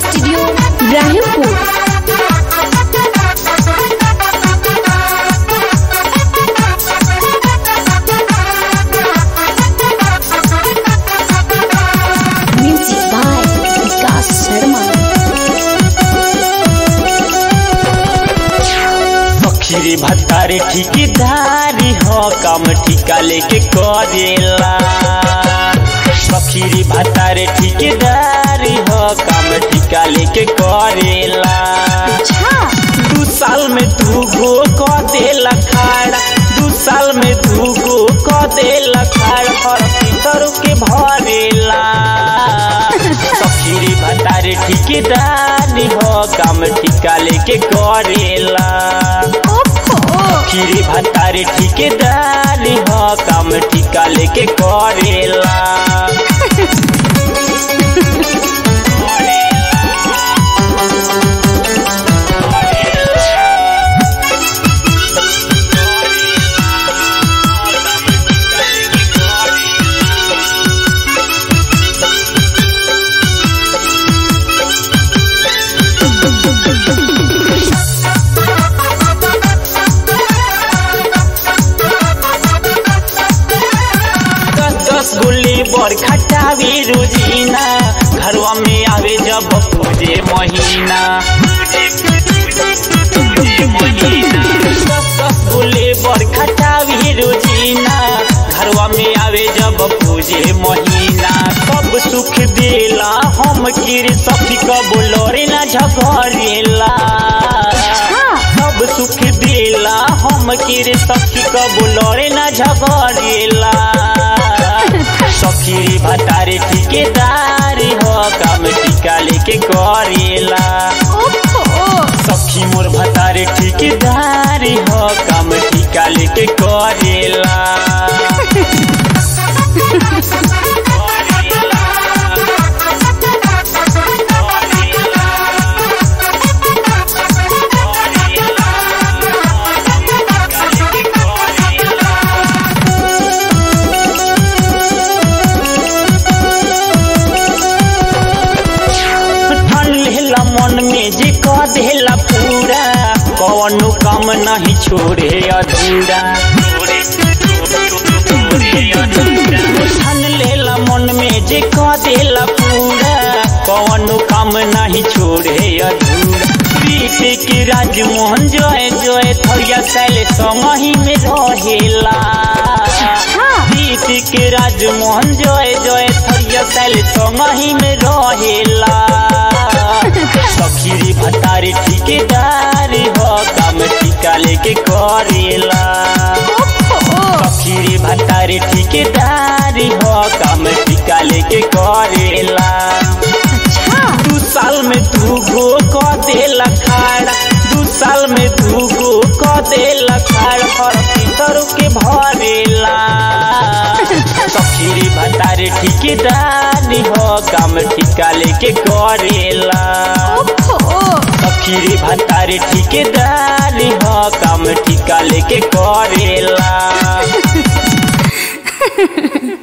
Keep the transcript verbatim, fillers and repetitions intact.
Studio Rahimpur. Music by Vikas Sharma. खीरी भत्तारे ठिकेदारी हो काम ठिका लेके करेला। खीरी भत्तारे ठिकेदारी हो काम ठिका लेके करेला। दू साल में दू गो क देला खाड़ा, दू साल में दू गो क देला खाड़ा और पितर के भरेला। खीरी भत्तारे ठिकेदारी हो काम ठिका लेके करेला। खीरी भत्तारे ठिकेदारी हो काम ठिका लेके करेला। गुल्ली बर खटावी रोजीना घरवा में आवे जब पूजे महीना। गुल्ली बर खटावी रोजीना घरवा में आवे जब पूजे महीना। सब सुख देला हम गिर सखी कब लोरे ना झगड़ेला। सब सुख देला हम गिर सखी कब लोरे ना झगड़ेला। सखीरी भत्तारे ठिकेदारी हो काम ठिका लेके करेला। सखी मोर भत्तारे ठिकेदारी हो काम ठिका लेके करेला। मन में जे कह देला पूरा कौनो काम नहीं छोड़े अधूरा। ठान लेला मन में जे कह देला पूरा कौनो काम नहीं छोड़े अधूरा। प्रीत के राजमोहन जय जय थरिया सैले संगही में रहेला। प्रीत के राजमोहन जय जय थरिया सैले संगही में रहेला। सखीरी भत्तारे ठिकेदारी हो काम ठिका लेके करेला। सखीरी भत्तारे ठिकेदारी हो काम ठिका लेके करेला। दू साल में दू गो क देला खाड़ा, दू साल में दू गो क देला खाड़ा और पितर के भरेला। सखीरी भत्तारे ठिकेदारी हो काम ठिका लेके करेला। खीरी भत्तारे ठिकेदारी हो काम ठिका लेके करेला।